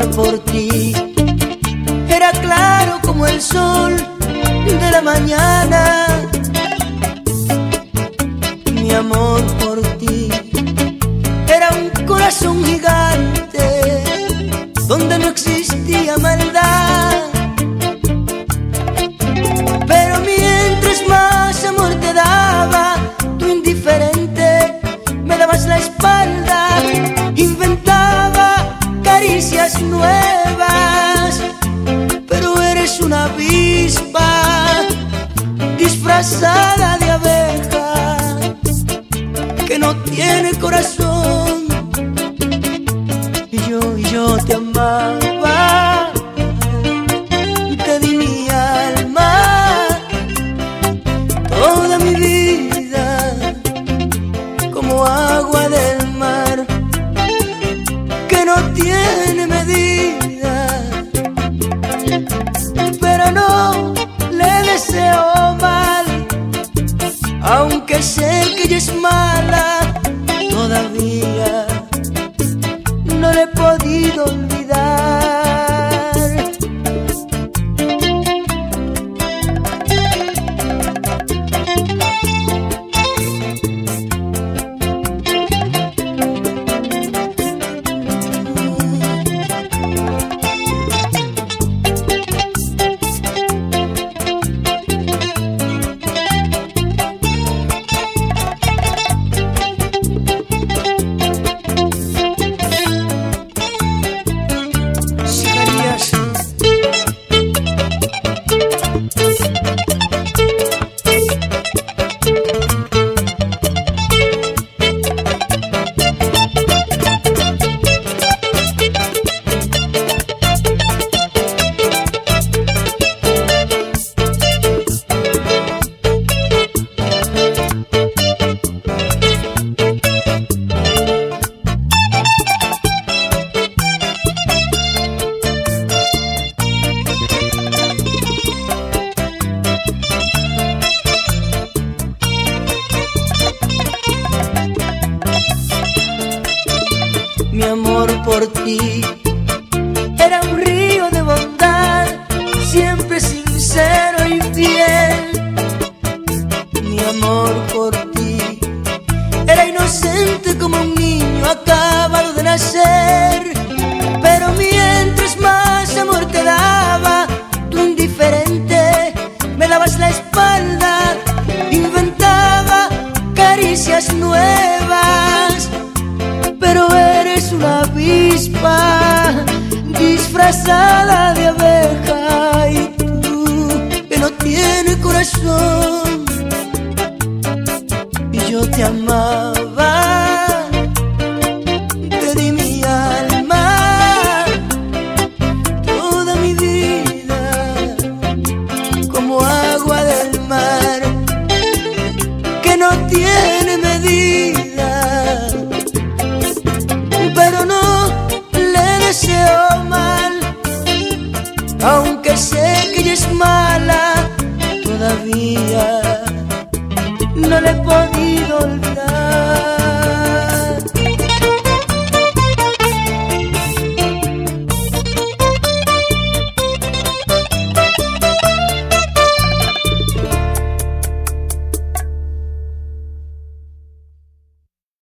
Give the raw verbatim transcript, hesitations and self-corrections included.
por ti era claro como el sol de la mañana. Mi amor por ti era un corazón gigante donde no existía maldad. Pero mientras más amor te daba, tú indiferente me dabas la espalda. Inventaba caricias nuevas, pero eres una avispa disfrazada de abeja que no tiene corazón. Y yo, y yo te amaba, te di mi alma, toda mi vida, como agua del mar que no tiene medida. Pero no le deseo mal, aunque sé que ella es mala. Todavía no le he podido olvidar. Mi amor por ti era un río de bondad, siempre sincero y fiel. Mi amor por ti era inocente como un niño acabado de nacer. Pero mientras más amor te daba, tú indiferente me dabas la espalda. Inventaba caricias nuevas, pero eres una avispa disfrazada de abeja. Y tú, que no tienes corazón, y yo te amaba, te di mi alma, toda mi vida, como agua del mar que no tiene medida. Pero no le deseo mal, aunque sé que ella es mala. Todavía no le he podido olvidar.